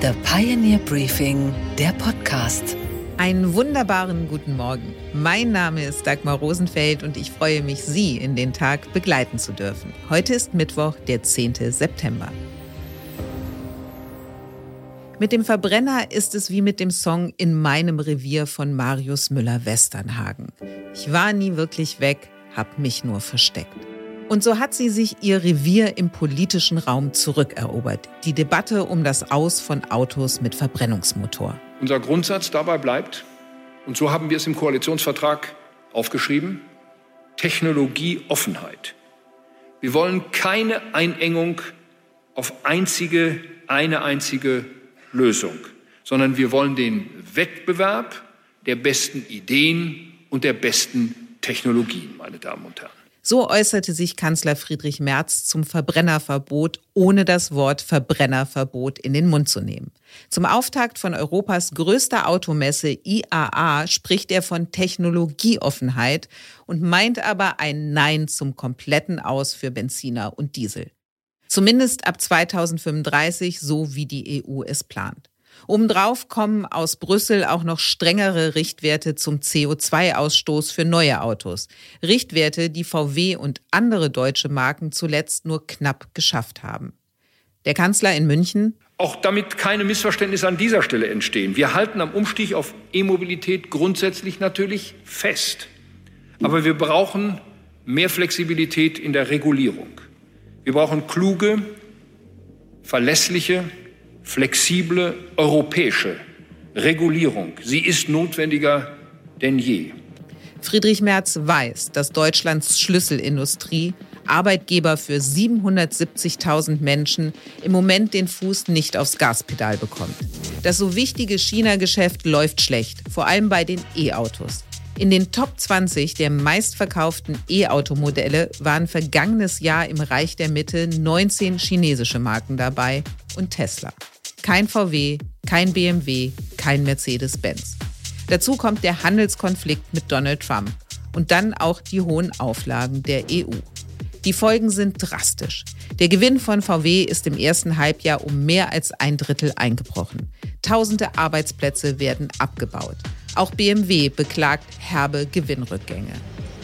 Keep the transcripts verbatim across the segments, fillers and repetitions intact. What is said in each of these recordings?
The Pioneer Briefing, der Podcast. Einen wunderbaren guten Morgen. Mein Name ist Dagmar Rosenfeld und ich freue mich, Sie in den Tag begleiten zu dürfen. Heute ist Mittwoch, der zehnte September. Mit dem Verbrenner ist es wie mit dem Song In meinem Revier von Marius Müller-Westernhagen. Ich war nie wirklich weg, hab mich nur versteckt. Und so hat sie sich ihr Revier im politischen Raum zurückerobert. Die Debatte um das Aus von Autos mit Verbrennungsmotor. Unser Grundsatz dabei bleibt, und so haben wir es im Koalitionsvertrag aufgeschrieben, Technologieoffenheit. Wir wollen keine Einengung auf einzige, eine einzige Lösung, sondern wir wollen den Wettbewerb der besten Ideen und der besten Technologien, meine Damen und Herren. So äußerte sich Kanzler Friedrich Merz zum Verbrennerverbot, ohne das Wort Verbrennerverbot in den Mund zu nehmen. Zum Auftakt von Europas größter Automesse I A A spricht er von Technologieoffenheit und meint aber ein Nein zum kompletten Aus für Benziner und Diesel. Zumindest ab zweitausendfünfunddreißig, so wie die E U es plant. Obendrauf kommen aus Brüssel auch noch strengere Richtwerte zum C O zwei Ausstoß für neue Autos. Richtwerte, die V W und andere deutsche Marken zuletzt nur knapp geschafft haben. Der Kanzler in München: Auch damit keine Missverständnisse an dieser Stelle entstehen. Wir halten am Umstieg auf E-Mobilität grundsätzlich natürlich fest. Aber wir brauchen mehr Flexibilität in der Regulierung. Wir brauchen kluge, verlässliche, flexible europäische Regulierung. Sie ist notwendiger denn je. Friedrich Merz weiß, dass Deutschlands Schlüsselindustrie, Arbeitgeber für siebenhundertsiebzigtausend Menschen, im Moment den Fuß nicht aufs Gaspedal bekommt. Das so wichtige China-Geschäft läuft schlecht, vor allem bei den E-Autos. In den Top zwanzig der meistverkauften E-Automodelle waren vergangenes Jahr im Reich der Mitte neunzehn chinesische Marken dabei und Tesla. Kein V W, kein B M W, kein Mercedes-Benz. Dazu kommt der Handelskonflikt mit Donald Trump und dann auch die hohen Auflagen der E U. Die Folgen sind drastisch. Der Gewinn von V W ist im ersten Halbjahr um mehr als ein Drittel eingebrochen. Tausende Arbeitsplätze werden abgebaut. Auch B M W beklagt herbe Gewinnrückgänge.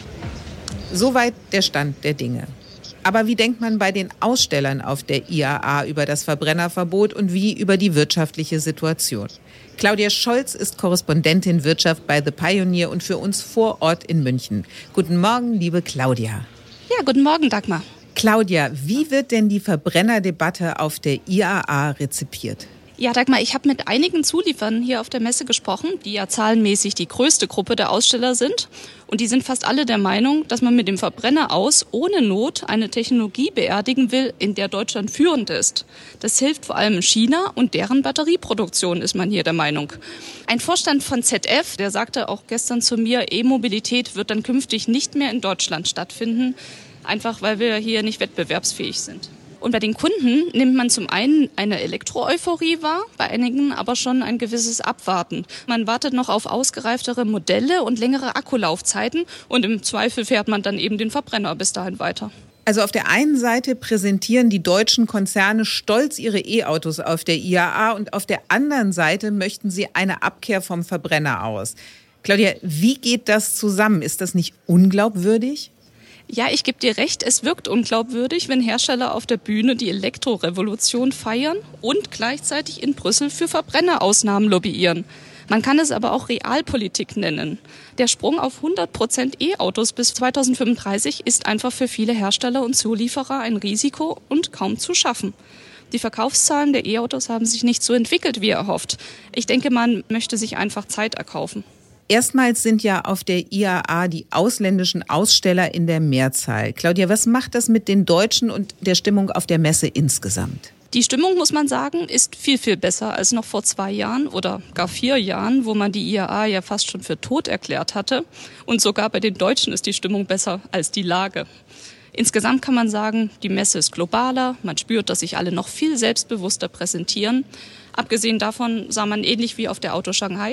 Soweit der Stand der Dinge. Aber wie denkt man bei den Ausstellern auf der I A A über das Verbrennerverbot und wie über die wirtschaftliche Situation? Claudia Scholz ist Korrespondentin Wirtschaft bei The Pioneer und für uns vor Ort in München. Guten Morgen, liebe Claudia. Ja, guten Morgen, Dagmar. Claudia, wie wird denn die Verbrennerdebatte auf der I A A rezipiert? Ja, Dagmar, ich habe mit einigen Zulieferern hier auf der Messe gesprochen, die ja zahlenmäßig die größte Gruppe der Aussteller sind. Und die sind fast alle der Meinung, dass man mit dem Verbrenner aus ohne Not eine Technologie beerdigen will, in der Deutschland führend ist. Das hilft vor allem China und deren Batterieproduktion, ist man hier der Meinung. Ein Vorstand von Z F, der sagte auch gestern zu mir, E-Mobilität wird dann künftig nicht mehr in Deutschland stattfinden, einfach weil wir hier nicht wettbewerbsfähig sind. Und bei den Kunden nimmt man zum einen eine Elektro-Euphorie wahr, bei einigen aber schon ein gewisses Abwarten. Man wartet noch auf ausgereiftere Modelle und längere Akkulaufzeiten und im Zweifel fährt man dann eben den Verbrenner bis dahin weiter. Also auf der einen Seite präsentieren die deutschen Konzerne stolz ihre E-Autos auf der I A A und auf der anderen Seite möchten sie eine Abkehr vom Verbrenner aus. Claudia, wie geht das zusammen? Ist das nicht unglaubwürdig? Ja, ich gebe dir recht, es wirkt unglaubwürdig, wenn Hersteller auf der Bühne die Elektrorevolution feiern und gleichzeitig in Brüssel für Verbrennerausnahmen lobbyieren. Man kann es aber auch Realpolitik nennen. Der Sprung auf hundert Prozent E-Autos bis zweitausendfünfunddreißig ist einfach für viele Hersteller und Zulieferer ein Risiko und kaum zu schaffen. Die Verkaufszahlen der E-Autos haben sich nicht so entwickelt, wie erhofft. Ich denke, man möchte sich einfach Zeit erkaufen. Erstmals sind ja auf der I A A die ausländischen Aussteller in der Mehrzahl. Claudia, was macht das mit den Deutschen und der Stimmung auf der Messe insgesamt? Die Stimmung, muss man sagen, ist viel, viel besser als noch vor zwei Jahren oder gar vier Jahren, wo man die I A A ja fast schon für tot erklärt hatte. Und sogar bei den Deutschen ist die Stimmung besser als die Lage. Insgesamt kann man sagen, die Messe ist globaler. Man spürt, dass sich alle noch viel selbstbewusster präsentieren. Abgesehen davon sah man ähnlich wie auf der Auto Shanghai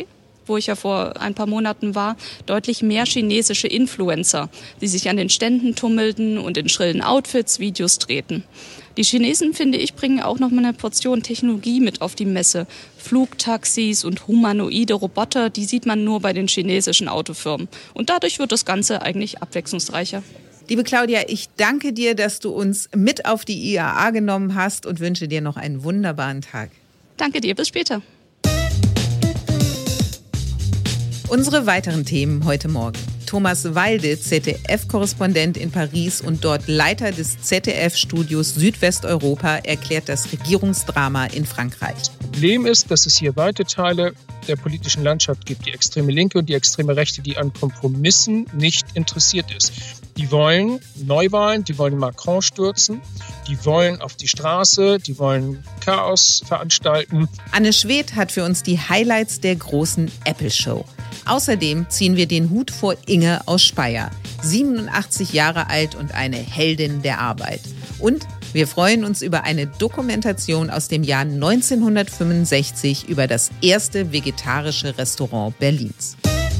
wo ich ja vor ein paar Monaten war, deutlich mehr chinesische Influencer, die sich an den Ständen tummelten und in schrillen Outfits Videos drehten. Die Chinesen, finde ich, bringen auch noch mal eine Portion Technologie mit auf die Messe. Flugtaxis und humanoide Roboter, die sieht man nur bei den chinesischen Autofirmen. Und dadurch wird das Ganze eigentlich abwechslungsreicher. Liebe Claudia, ich danke dir, dass du uns mit auf die I A A genommen hast und wünsche dir noch einen wunderbaren Tag. Danke dir, bis später. Unsere weiteren Themen heute Morgen. Thomas Walde, Z D F-Korrespondent in Paris und dort Leiter des Z D F-Studios Südwesteuropa, erklärt das Regierungsdrama in Frankreich. Das Problem ist, dass es hier weite Teile der politischen Landschaft gibt, die extreme Linke und die extreme Rechte, die an Kompromissen nicht interessiert ist. Die wollen Neuwahlen, die wollen Macron stürzen, die wollen auf die Straße, die wollen Chaos veranstalten. Anne Schwedt hat für uns die Highlights der großen Apple-Show. Außerdem ziehen wir den Hut vor Inge aus Speyer, siebenundachtzig Jahre alt und eine Heldin der Arbeit. Und wir freuen uns über eine Dokumentation aus dem Jahr neunzehnhundertfünfundsechzig über das erste vegetarische Restaurant Berlins.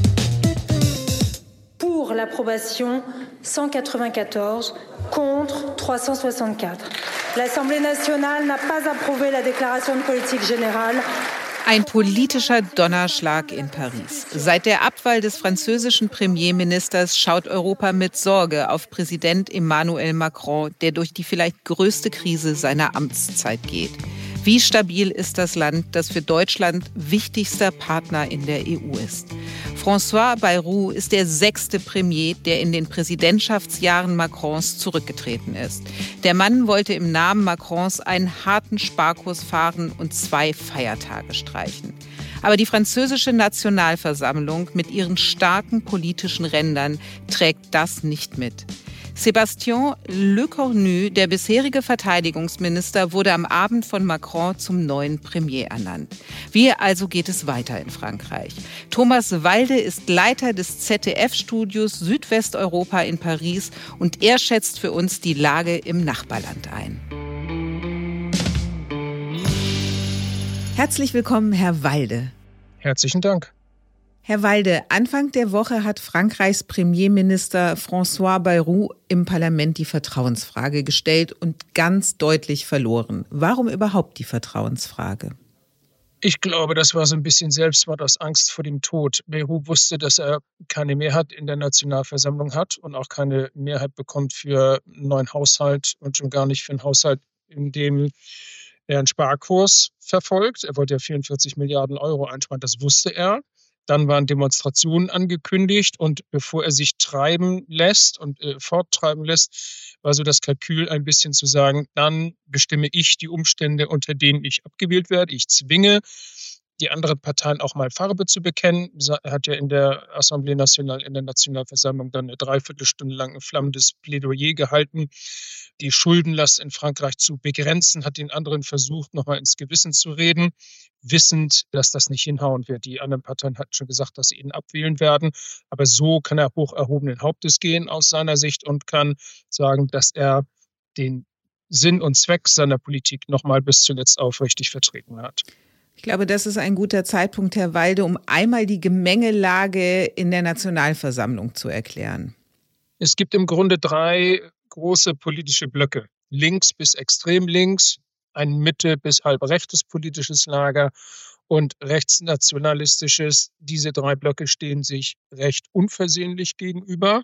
Pour l'approbation cent quatre-vingt-quatorze, contre trois cent soixante-quatre. L'Assemblée nationale n'a pas approuvé la déclaration de politique générale. Ein politischer Donnerschlag in Paris. Seit der Abwahl des französischen Premierministers schaut Europa mit Sorge auf Präsident Emmanuel Macron, der durch die vielleicht größte Krise seiner Amtszeit geht. Wie stabil ist das Land, das für Deutschland wichtigster Partner in der E U ist? François Bayrou ist der sechste Premier, der in den Präsidentschaftsjahren Macrons zurückgetreten ist. Der Mann wollte im Namen Macrons einen harten Sparkurs fahren und zwei Feiertage streichen. Aber die französische Nationalversammlung mit ihren starken politischen Rändern trägt das nicht mit. Sébastien Lecornu, der bisherige Verteidigungsminister, wurde am Abend von Macron zum neuen Premier ernannt. Wie also geht es weiter in Frankreich? Thomas Walde ist Leiter des Z D F-Studios Südwesteuropa in Paris und er schätzt für uns die Lage im Nachbarland ein. Herzlich willkommen, Herr Walde. Herzlichen Dank. Herr Walde, Anfang der Woche hat Frankreichs Premierminister François Bayrou im Parlament die Vertrauensfrage gestellt und ganz deutlich verloren. Warum überhaupt die Vertrauensfrage? Ich glaube, das war so ein bisschen Selbstmord aus Angst vor dem Tod. Bayrou wusste, dass er keine Mehrheit in der Nationalversammlung hat und auch keine Mehrheit bekommt für einen neuen Haushalt und schon gar nicht für einen Haushalt, in dem er einen Sparkurs verfolgt. Er wollte ja vierundvierzig Milliarden Euro einsparen, das wusste er. Dann waren Demonstrationen angekündigt und bevor er sich treiben lässt und äh, forttreiben lässt, war so das Kalkül ein bisschen zu sagen, dann bestimme ich die Umstände, unter denen ich abgewählt werde. Ich zwinge die anderen Parteien auch mal Farbe zu bekennen. Er hat ja in der Assemblée Nationale, in der Nationalversammlung dann eine Dreiviertelstunde lang ein flammendes Plädoyer gehalten, die Schuldenlast in Frankreich zu begrenzen, hat den anderen versucht, nochmal ins Gewissen zu reden, wissend, dass das nicht hinhauen wird. Die anderen Parteien hatten schon gesagt, dass sie ihn abwählen werden. Aber so kann er hoch erhobenen Hauptes gehen aus seiner Sicht und kann sagen, dass er den Sinn und Zweck seiner Politik nochmal bis zuletzt aufrichtig vertreten hat. Ich glaube, das ist ein guter Zeitpunkt, Herr Walde, um einmal die Gemengelage in der Nationalversammlung zu erklären. Es gibt im Grunde drei große politische Blöcke. Links bis extrem links, ein Mitte bis halb rechtes politisches Lager und rechtsnationalistisches. Diese drei Blöcke stehen sich recht unversöhnlich gegenüber.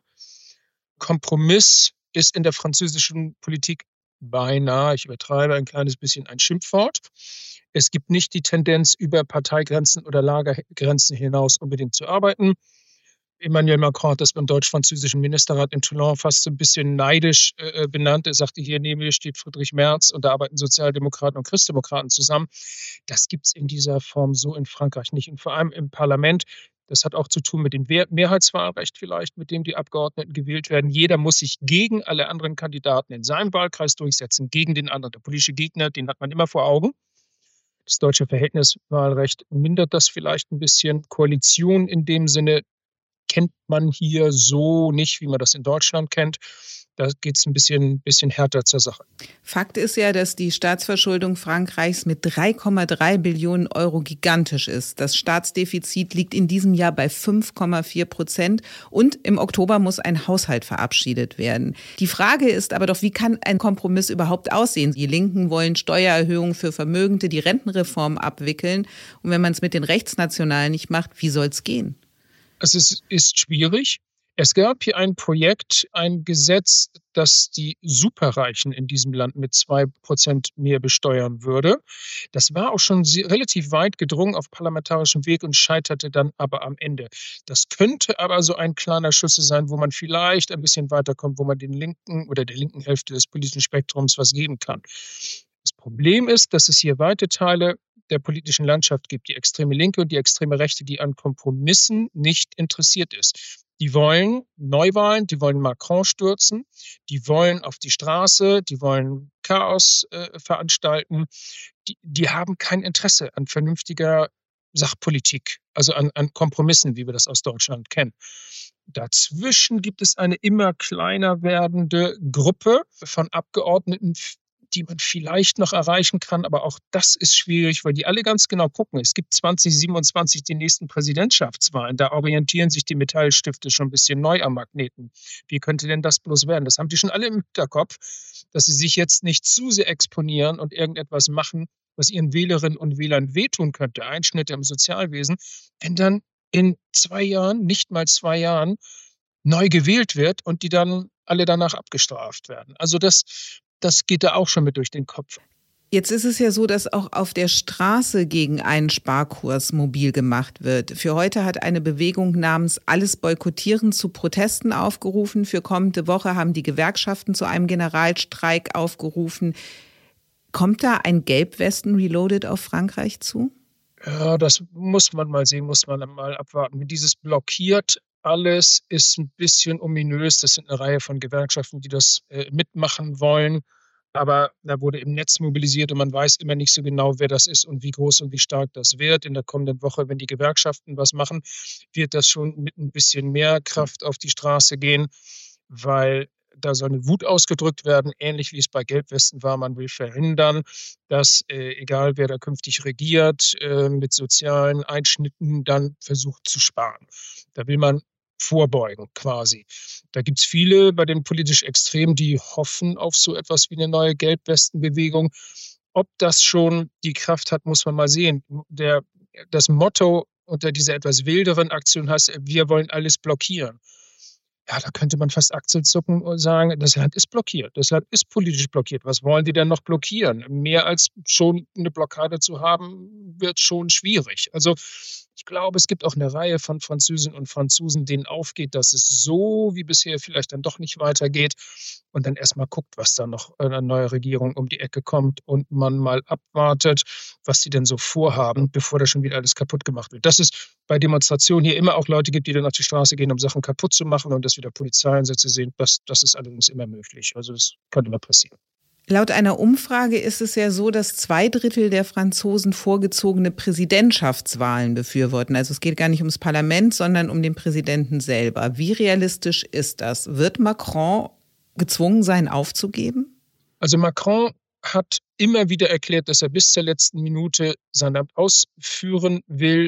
Kompromiss ist in der französischen Politik beinahe, ich übertreibe ein kleines bisschen, ein Schimpfwort. Es gibt nicht die Tendenz, über Parteigrenzen oder Lagergrenzen hinaus unbedingt zu arbeiten. Emmanuel Macron hat das beim deutsch-französischen Ministerrat in Toulon fast so ein bisschen neidisch äh, benannt. Er sagte, hier neben mir steht Friedrich Merz und da arbeiten Sozialdemokraten und Christdemokraten zusammen. Das gibt es in dieser Form so in Frankreich nicht. Und vor allem im Parlament, das hat auch zu tun mit dem Mehrheitswahlrecht vielleicht, mit dem die Abgeordneten gewählt werden. Jeder muss sich gegen alle anderen Kandidaten in seinem Wahlkreis durchsetzen, gegen den anderen. Der politische Gegner, den hat man immer vor Augen. Das deutsche Verhältniswahlrecht mindert das vielleicht ein bisschen. Koalition in dem Sinne kennt man hier so nicht, wie man das in Deutschland kennt. Da geht es ein bisschen, bisschen härter zur Sache. Fakt ist ja, dass die Staatsverschuldung Frankreichs mit drei Komma drei Billionen Euro gigantisch ist. Das Staatsdefizit liegt in diesem Jahr bei fünf Komma vier Prozent und im Oktober muss ein Haushalt verabschiedet werden. Die Frage ist aber doch, wie kann ein Kompromiss überhaupt aussehen? Die Linken wollen Steuererhöhungen für Vermögende, die Rentenreform abwickeln. Und wenn man es mit den Rechtsnationalen nicht macht, wie soll es gehen? Es ist, ist schwierig. Es gab hier ein Projekt, ein Gesetz, das die Superreichen in diesem Land mit zwei Prozent mehr besteuern würde. Das war auch schon sehr, relativ weit gedrungen auf parlamentarischem Weg und scheiterte dann aber am Ende. Das könnte aber so ein kleiner Schlüssel sein, wo man vielleicht ein bisschen weiterkommt, wo man den linken oder der linken Hälfte des politischen Spektrums was geben kann. Das Problem ist, dass es hier weite Teile der politischen Landschaft gibt, die extreme Linke und die extreme Rechte, die an Kompromissen nicht interessiert ist. Die wollen Neuwahlen, die wollen Macron stürzen, die wollen auf die Straße, die wollen Chaos äh, veranstalten. Die, die haben kein Interesse an vernünftiger Sachpolitik, also an, an Kompromissen, wie wir das aus Deutschland kennen. Dazwischen gibt es eine immer kleiner werdende Gruppe von Abgeordneten, die man vielleicht noch erreichen kann, aber auch das ist schwierig, weil die alle ganz genau gucken. Es gibt zwanzig siebenundzwanzig die nächsten Präsidentschaftswahlen. Da orientieren sich die Metallstifte schon ein bisschen neu am Magneten. Wie könnte denn das bloß werden? Das haben die schon alle im Hinterkopf, dass sie sich jetzt nicht zu sehr exponieren und irgendetwas machen, was ihren Wählerinnen und Wählern wehtun könnte. Einschnitte im Sozialwesen, wenn dann in zwei Jahren, nicht mal zwei Jahren, neu gewählt wird und die dann alle danach abgestraft werden. Also das Das geht da auch schon mit durch den Kopf. Jetzt ist es ja so, dass auch auf der Straße gegen einen Sparkurs mobil gemacht wird. Für heute hat eine Bewegung namens Alles boykottieren zu Protesten aufgerufen. Für kommende Woche haben die Gewerkschaften zu einem Generalstreik aufgerufen. Kommt da ein Gelbwesten-Reloaded auf Frankreich zu? Ja, das muss man mal sehen, muss man mal abwarten. Dieses blockiert alles ist ein bisschen ominös. Das sind eine Reihe von Gewerkschaften, die das äh, mitmachen wollen. Aber da wurde im Netz mobilisiert und man weiß immer nicht so genau, wer das ist und wie groß und wie stark das wird. In der kommenden Woche, wenn die Gewerkschaften was machen, wird das schon mit ein bisschen mehr Kraft auf die Straße gehen, weil da soll eine Wut ausgedrückt werden, ähnlich wie es bei Gelbwesten war. Man will verhindern, dass, äh, egal wer da künftig regiert, äh, mit sozialen Einschnitten dann versucht zu sparen. Da will man vorbeugen quasi. Da gibt es viele bei den politisch Extremen, die hoffen auf so etwas wie eine neue Gelbwestenbewegung. Ob das schon die Kraft hat, muss man mal sehen. Der, das Motto unter dieser etwas wilderen Aktion heißt, wir wollen alles blockieren. Ja, da könnte man fast achselzucken und sagen, das Land ist blockiert. Das Land ist politisch blockiert. Was wollen die denn noch blockieren? Mehr als schon eine Blockade zu haben, wird schon schwierig. Also ich glaube, es gibt auch eine Reihe von Französinnen und Franzosen, denen aufgeht, dass es so wie bisher vielleicht dann doch nicht weitergeht und dann erstmal guckt, was da noch eine neue Regierung um die Ecke kommt und man mal abwartet, was sie denn so vorhaben, bevor da schon wieder alles kaputt gemacht wird. Dass es bei Demonstrationen hier immer auch Leute gibt, die dann auf die Straße gehen, um Sachen kaputt zu machen und dass wieder Polizeieinsätze sehen, das, das ist allerdings immer möglich. Also das kann immer passieren. Laut einer Umfrage ist es ja so, dass zwei Drittel der Franzosen vorgezogene Präsidentschaftswahlen befürworten. Also es geht gar nicht ums Parlament, sondern um den Präsidenten selber. Wie realistisch ist das? Wird Macron gezwungen sein, aufzugeben? Also Macron hat immer wieder erklärt, dass er bis zur letzten Minute sein Amt ausführen will.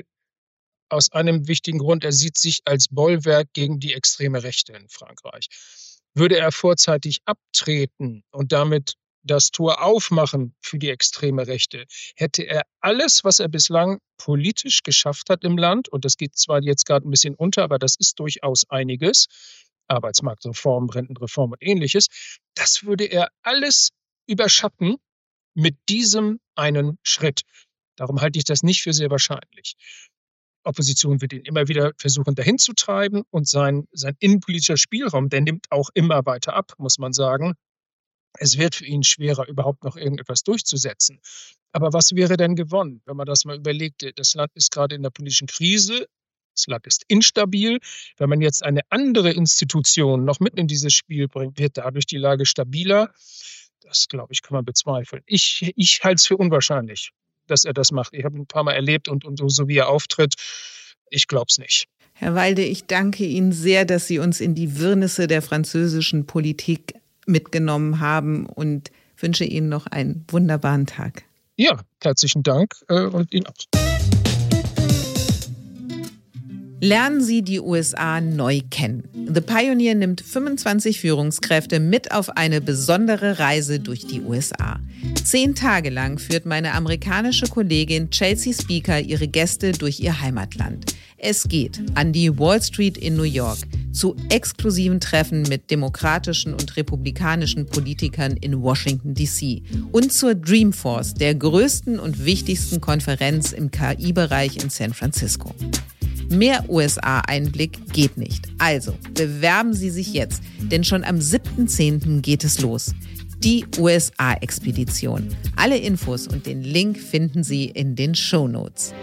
Aus einem wichtigen Grund, er sieht sich als Bollwerk gegen die extreme Rechte in Frankreich. Würde er vorzeitig abtreten und damit das Tor aufmachen für die extreme Rechte, hätte er alles, was er bislang politisch geschafft hat im Land, und das geht zwar jetzt gerade ein bisschen unter, aber das ist durchaus einiges, Arbeitsmarktreform, Rentenreform und ähnliches, das würde er alles überschatten mit diesem einen Schritt. Darum halte ich das nicht für sehr wahrscheinlich. Opposition wird ihn immer wieder versuchen, dahin zu treiben und sein, sein innenpolitischer Spielraum, der nimmt auch immer weiter ab, muss man sagen. Es wird für ihn schwerer, überhaupt noch irgendetwas durchzusetzen. Aber was wäre denn gewonnen, wenn man das mal überlegt? Das Land ist gerade in der politischen Krise, das Land ist instabil. Wenn man jetzt eine andere Institution noch mit in dieses Spiel bringt, wird dadurch die Lage stabiler. Das, glaube ich, kann man bezweifeln. Ich, ich halte es für unwahrscheinlich, dass er das macht. Ich habe ihn ein paar Mal erlebt und, und so wie er auftritt, Ich glaube es nicht. Herr Walde, ich danke Ihnen sehr, dass Sie uns in die Wirrnisse der französischen Politik mitgenommen haben und wünsche Ihnen noch einen wunderbaren Tag. Ja, herzlichen Dank äh, und Ihnen auch. Lernen Sie die U S A neu kennen. The Pioneer nimmt fünfundzwanzig Führungskräfte mit auf eine besondere Reise durch die U S A. Zehn Tage lang führt meine amerikanische Kollegin Chelsea Speaker ihre Gäste durch ihr Heimatland. Es geht an die Wall Street in New York, zu exklusiven Treffen mit demokratischen und republikanischen Politikern in Washington D C und zur Dreamforce, der größten und wichtigsten Konferenz im K I-Bereich in San Francisco. Mehr U S A-Einblick geht nicht. Also bewerben Sie sich jetzt, denn schon am siebten zehnten geht es los. Die U S A-Expedition. Alle Infos und den Link finden Sie in den Shownotes.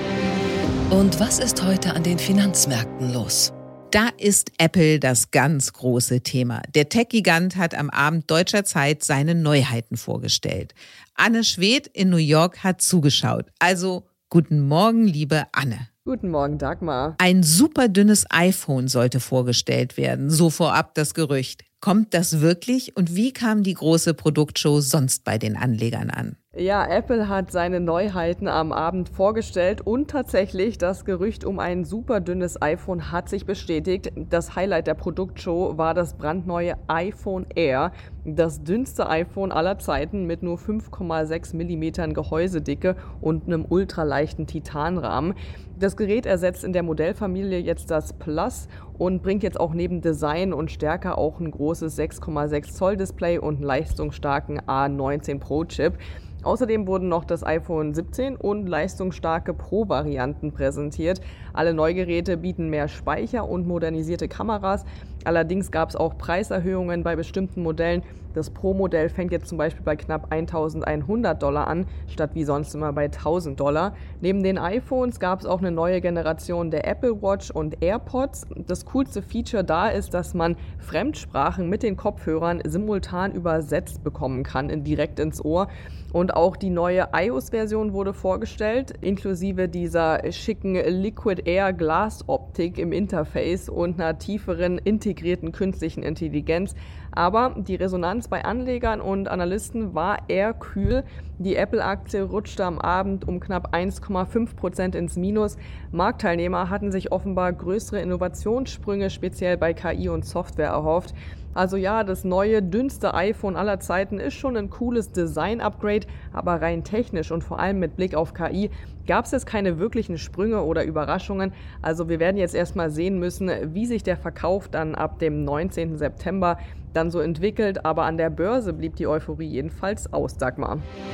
Und was ist heute an den Finanzmärkten los? Da ist Apple das ganz große Thema. Der Tech-Gigant hat am Abend deutscher Zeit seine Neuheiten vorgestellt. Anne Schwedt in New York hat zugeschaut. Also guten Morgen, liebe Anne. Guten Morgen, Dagmar. Ein super dünnes iPhone sollte vorgestellt werden, so vorab das Gerücht. Kommt das wirklich und wie kam die große Produktshow sonst bei den Anlegern an? Ja, Apple hat seine Neuheiten am Abend vorgestellt und tatsächlich das Gerücht um ein super dünnes iPhone hat sich bestätigt. Das Highlight der Produktshow war das brandneue iPhone Air, das dünnste iPhone aller Zeiten mit nur fünf Komma sechs Millimeter Gehäusedicke und einem ultraleichten Titanrahmen. Das Gerät ersetzt in der Modellfamilie jetzt das Plus und bringt jetzt auch neben Design und Stärke auch ein großes sechs Komma sechs Zoll Display und einen leistungsstarken A neunzehn Pro Chip. Außerdem wurden noch das iPhone siebzehn und leistungsstarke Pro-Varianten präsentiert. Alle Neugeräte bieten mehr Speicher und modernisierte Kameras. Allerdings gab es auch Preiserhöhungen bei bestimmten Modellen. Das Pro-Modell fängt jetzt zum Beispiel bei knapp eintausendeinhundert Dollar an, statt wie sonst immer bei tausend Dollar. Neben den iPhones gab es auch eine neue Generation der Apple Watch und AirPods. Das coolste Feature da ist, dass man Fremdsprachen mit den Kopfhörern simultan übersetzt bekommen kann, direkt ins Ohr. Und auch die neue iOS-Version wurde vorgestellt, inklusive dieser schicken Liquid Air Glass Optik im Interface und einer tieferen integrierten künstlichen Intelligenz. Aber die Resonanz bei Anlegern und Analysten war eher kühl. Die Apple-Aktie rutschte am Abend um knapp eins Komma fünf Prozent ins Minus. Marktteilnehmer hatten sich offenbar größere Innovationssprünge speziell bei K I und Software erhofft. Also ja, das neue, dünnste iPhone aller Zeiten ist schon ein cooles Design-Upgrade, aber rein technisch und vor allem mit Blick auf K I gab es jetzt keine wirklichen Sprünge oder Überraschungen. Also wir werden jetzt erstmal sehen müssen, wie sich der Verkauf dann ab dem neunzehnten September dann so entwickelt. Aber an der Börse blieb die Euphorie jedenfalls aus, Dagmar.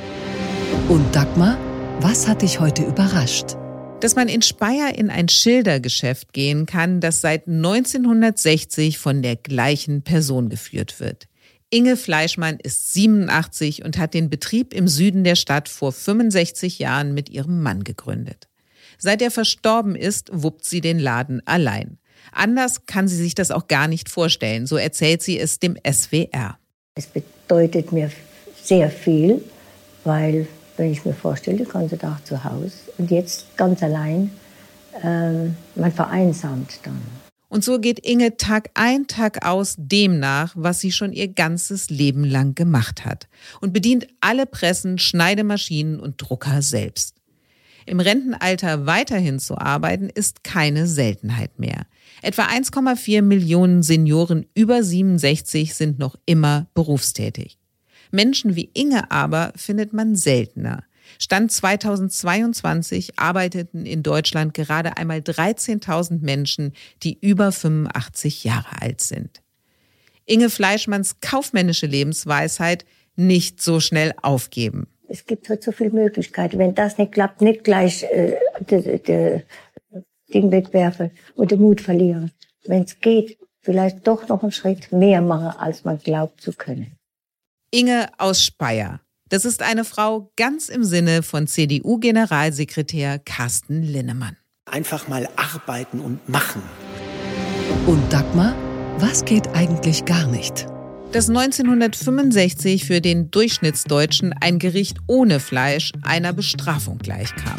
Und Dagmar, was hat dich heute überrascht? Dass man in Speyer in ein Schildergeschäft gehen kann, das seit neunzehnhundertsechzig von der gleichen Person geführt wird. Inge Fleischmann ist siebenundachtzig und hat den Betrieb im Süden der Stadt vor fünfundsechzig Jahren mit ihrem Mann gegründet. Seit er verstorben ist, wuppt sie den Laden allein. Anders kann sie sich das auch gar nicht vorstellen, so erzählt sie es dem S W R. Es bedeutet mir sehr viel, weil, wenn ich mir vorstelle, den ganzen Tag zu Hause und jetzt ganz allein, ähm, man vereinsamt dann. Und so geht Inge Tag ein, Tag aus dem nach, was sie schon ihr ganzes Leben lang gemacht hat und bedient alle Pressen, Schneidemaschinen und Drucker selbst. Im Rentenalter weiterhin zu arbeiten, ist keine Seltenheit mehr. Etwa eins Komma vier Millionen Senioren über siebenundsechzig sind noch immer berufstätig. Menschen wie Inge aber findet man seltener. Stand zweitausendzweiundzwanzig arbeiteten in Deutschland gerade einmal dreizehntausend Menschen, die über fünfundachtzig Jahre alt sind. Inge Fleischmanns kaufmännische Lebensweisheit: nicht so schnell aufgeben. Es gibt heute so viele Möglichkeiten. Wenn das nicht klappt, nicht gleich äh, das Ding wegwerfen und den Mut verlieren. Wenn es geht, vielleicht doch noch einen Schritt mehr machen, als man glaubt zu können. Inge aus Speyer. Das ist eine Frau ganz im Sinne von C D U-Generalsekretär Carsten Linnemann. Einfach mal arbeiten und machen. Und Dagmar, was geht eigentlich gar nicht? Dass neunzehnhundertfünfundsechzig für den Durchschnittsdeutschen ein Gericht ohne Fleisch einer Bestrafung gleichkam.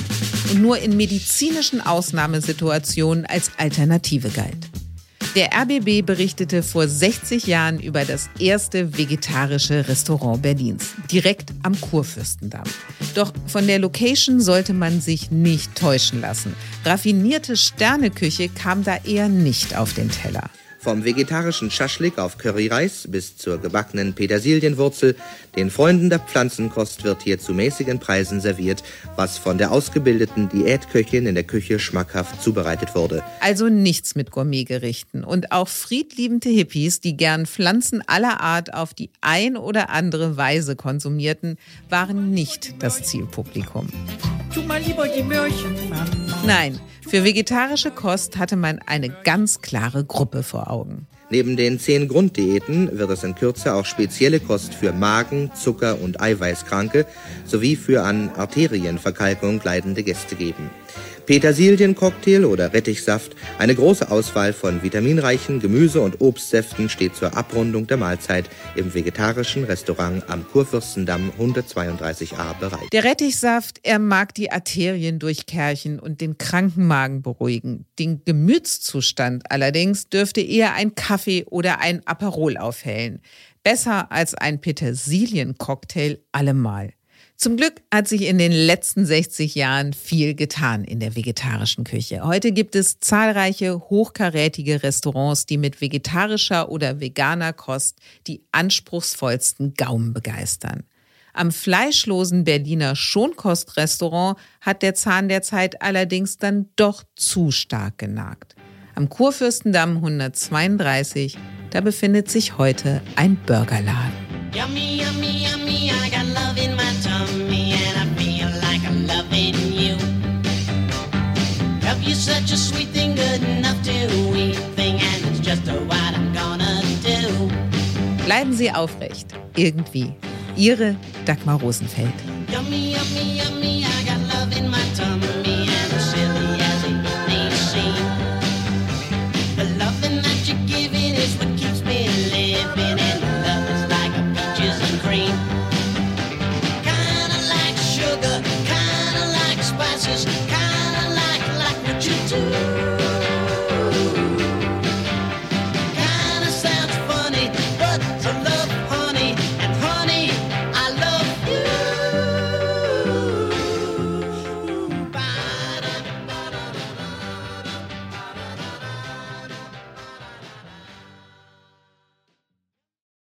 und nur in medizinischen Ausnahmesituationen als Alternative galt. Der R B B berichtete vor sechzig Jahren über das erste vegetarische Restaurant Berlins, direkt am Kurfürstendamm. Doch von der Location sollte man sich nicht täuschen lassen. Raffinierte Sterneküche kam da eher nicht auf den Teller. Vom vegetarischen Schaschlik auf Curryreis bis zur gebackenen Petersilienwurzel, den Freunden der Pflanzenkost wird hier zu mäßigen Preisen serviert, was von der ausgebildeten Diätköchin in der Küche schmackhaft zubereitet wurde. Also nichts mit Gourmetgerichten. Und auch friedliebende Hippies, die gern Pflanzen aller Art auf die ein oder andere Weise konsumierten, waren nicht das Zielpublikum. Tu mal lieber die Möhrchen, Mama. Nein, für vegetarische Kost hatte man eine ganz klare Gruppe vor Augen. Neben den zehn Grunddiäten wird es in Kürze auch spezielle Kost für Magen-, Zucker- und Eiweißkranke sowie für an Arterienverkalkung leidende Gäste geben. Petersiliencocktail oder Rettichsaft, eine große Auswahl von vitaminreichen Gemüse- und Obstsäften steht zur Abrundung der Mahlzeit im vegetarischen Restaurant am Kurfürstendamm hundertzweiunddreißig a bereit. Der Rettichsaft, er mag die Arterien durchkerchen und den kranken Magen beruhigen. Den Gemütszustand allerdings dürfte eher ein Kaffee oder ein Aperol aufhellen. Besser als ein Petersiliencocktail allemal. Zum Glück hat sich in den letzten sechzig Jahren viel getan in der vegetarischen Küche. Heute gibt es zahlreiche hochkarätige Restaurants, die mit vegetarischer oder veganer Kost die anspruchsvollsten Gaumen begeistern. Am fleischlosen Berliner Schonkostrestaurant hat der Zahn der Zeit allerdings dann doch zu stark genagt. Am Kurfürstendamm hundertzweiunddreißig, da befindet sich heute ein Burgerladen. Yummy, yummy, yummy, I got love in my tummy and I feel like I'm loving you. Love you such a sweet thing, good enough to eat thing, and it's just what I'm gonna do. Bleiben Sie aufrecht, irgendwie. Ihre Dagmar Rosenfeld. Yummy, yummy, yummy, I got love in my tummy and as silly as it may seem. The loving that you're giving is what keeps me living, and love is like a peaches and cream. Kinda like sugar, kinda like spices, kinda